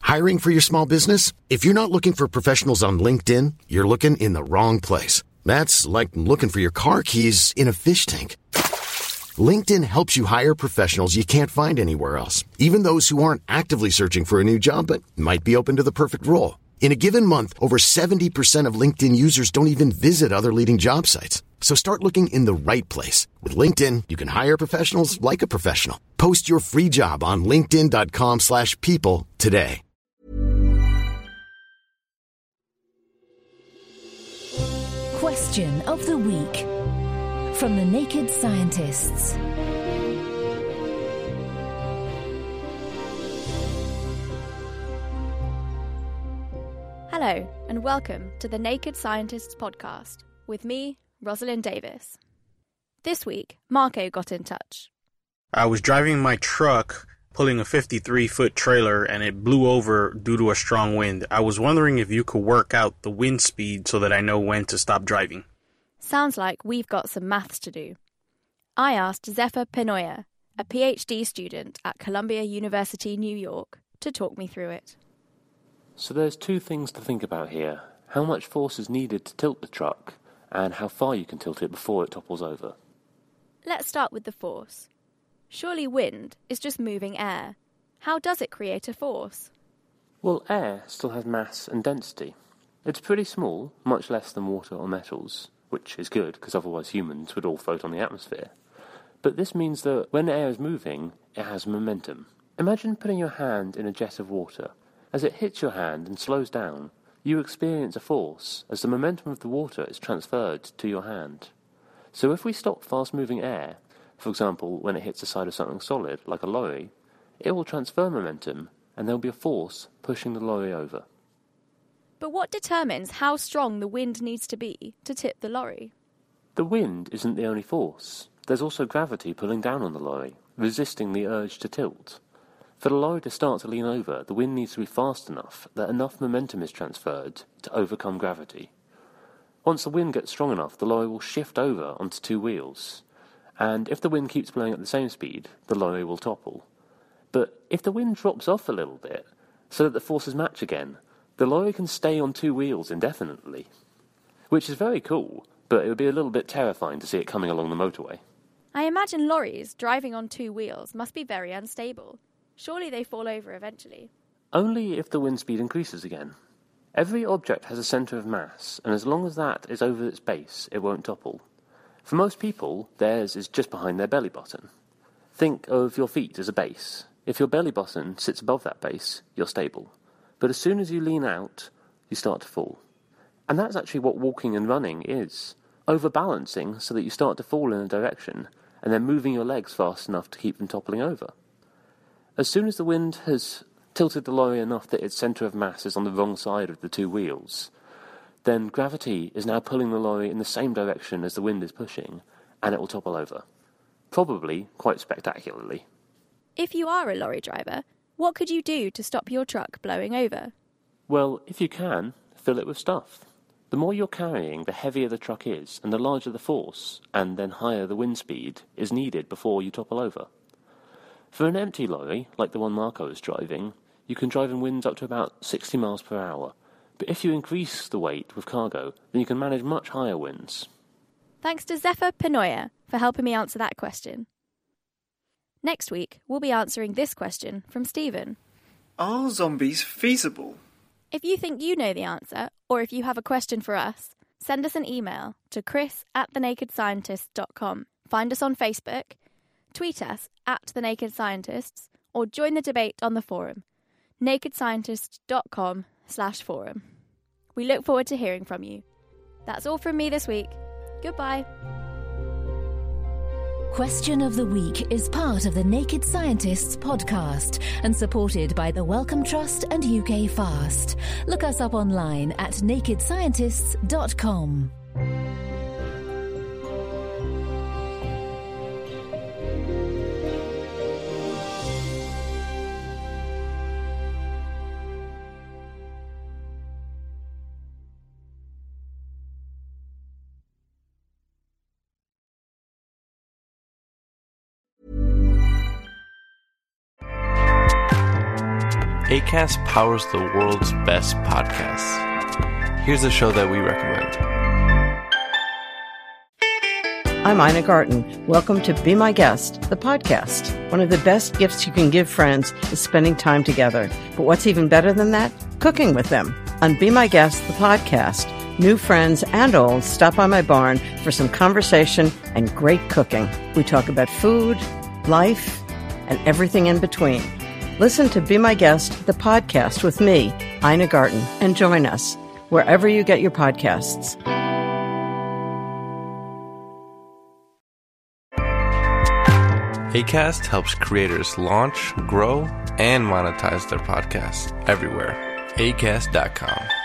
Hiring for your small business? If you're not looking for professionals on LinkedIn, you're looking in the wrong place. That's like looking for your car keys in a fish tank. LinkedIn helps you hire professionals you can't find anywhere else, even those who aren't actively searching for a new job but might be open to the perfect role. In a given month, over 70% of LinkedIn users don't even visit other leading job sites. So start looking in the right place. With LinkedIn, you can hire professionals like a professional. Post your free job on linkedin.com/people today. Question of the week from the Naked Scientists. Hello, and welcome to the Naked Scientists podcast with me, Rosalind Davis. This week, Marco got in touch. I was driving my truck, pulling a 53-foot trailer, and it blew over due to a strong wind. I was wondering if you could work out the wind speed so that I know when to stop driving. Sounds like we've got some maths to do. I asked Zephyr Penoya, a PhD student at Columbia University, New York, to talk me through it. So there's two things to think about here. How much force is needed to tilt the truck, and how far you can tilt it before it topples over. Let's start with the force. Surely wind is just moving air. How does it create a force? Well, air still has mass and density. It's pretty small, much less than water or metals, which is good because otherwise humans would all float on the atmosphere. But this means that when air is moving, it has momentum. Imagine putting your hand in a jet of water. As it hits your hand and slows down, you experience a force as the momentum of the water is transferred to your hand. So if we stop fast-moving air, for example, when it hits the side of something solid, like a lorry, it will transfer momentum, and there will be a force pushing the lorry over. But what determines how strong the wind needs to be to tip the lorry? The wind isn't the only force. There's also gravity pulling down on the lorry, resisting the urge to tilt. For the lorry to start to lean over, the wind needs to be fast enough that enough momentum is transferred to overcome gravity. Once the wind gets strong enough, the lorry will shift over onto two wheels. And if the wind keeps blowing at the same speed, the lorry will topple. But if the wind drops off a little bit, so that the forces match again, the lorry can stay on two wheels indefinitely. Which is very cool, but it would be a little bit terrifying to see it coming along the motorway. I imagine lorries driving on two wheels must be very unstable. Surely they fall over eventually. Only if the wind speed increases again. Every object has a centre of mass, and as long as that is over its base, it won't topple. For most people, theirs is just behind their belly button. Think of your feet as a base. If your belly button sits above that base, you're stable. But as soon as you lean out, you start to fall. And that's actually what walking and running is. Overbalancing so that you start to fall in a direction, and then moving your legs fast enough to keep them toppling over. As soon as the wind has tilted the lorry enough that its centre of mass is on the wrong side of the two wheels, then gravity is now pulling the lorry in the same direction as the wind is pushing, and it will topple over. Probably quite spectacularly. If you are a lorry driver, what could you do to stop your truck blowing over? Well, if you can, fill it with stuff. The more you're carrying, the heavier the truck is, and the larger the force, and then higher the wind speed is needed before you topple over. For an empty lorry, like the one Marco is driving, you can drive in winds up to about 60 miles per hour. But if you increase the weight with cargo, then you can manage much higher winds. Thanks to Zephyr Penoya for helping me answer that question. Next week, we'll be answering this question from Stephen. Are zombies feasible? If you think you know the answer, or if you have a question for us, send us an email to chris@thenakedscientists.com. Find us on Facebook, tweet us @thenakedscientists, or join the debate on the forum, nakedscientists.com/forum. We look forward to hearing from you. That's all from me this week. Goodbye. Question of the Week is part of the Naked Scientists podcast and supported by the Wellcome Trust and UK Fast. Look us up online at nakedscientists.com. Acast powers the world's best podcasts. Here's a show that we recommend. I'm Ina Garten. Welcome to Be My Guest, the podcast. One of the best gifts you can give friends is spending time together. But what's even better than that? Cooking with them. On Be My Guest, the podcast, new friends and old stop by my barn for some conversation and great cooking. We talk about food, life, and everything in between. Listen to Be My Guest, the podcast with me, Ina Garten, and join us wherever you get your podcasts. Acast helps creators launch, grow, and monetize their podcasts everywhere. Acast.com.